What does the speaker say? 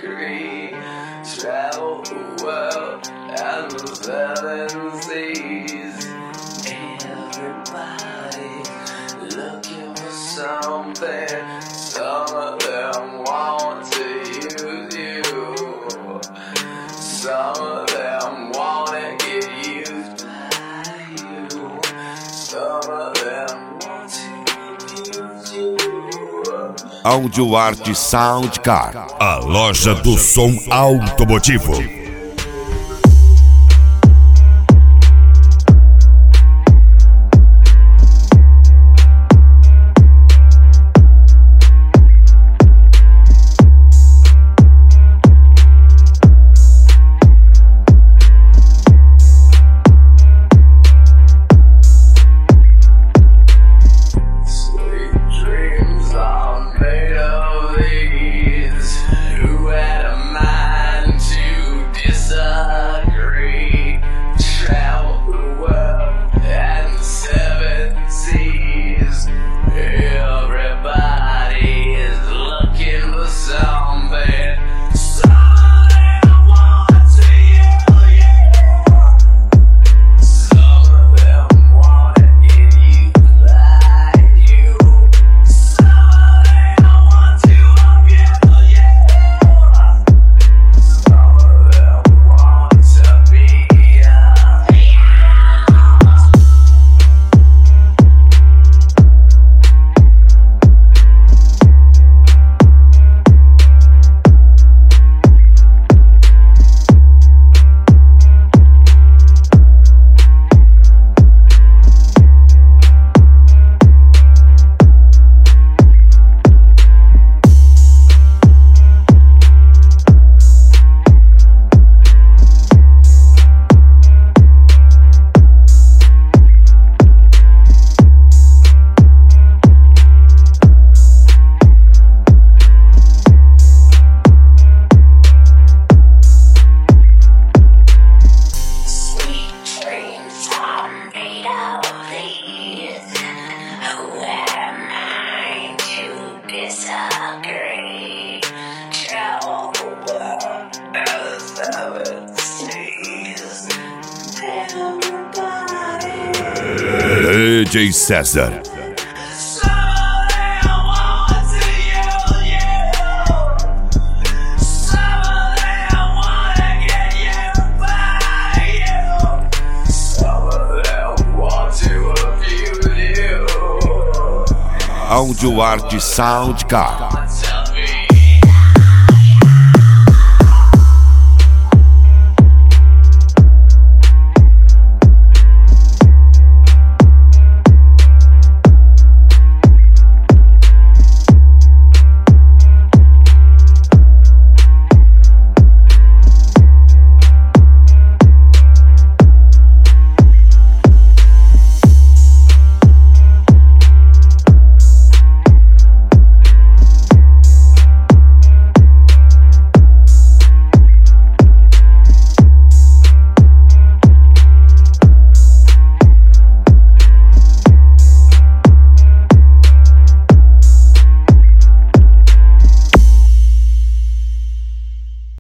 agree. Travel the world and the seven seas. Everybody looking for something. Some of them want to use you. Some of them wanna get used by you. Some of them want to use you. Audio Art Soundcar, a loja do som automotivo. DJ César. Audio Art Soundcar.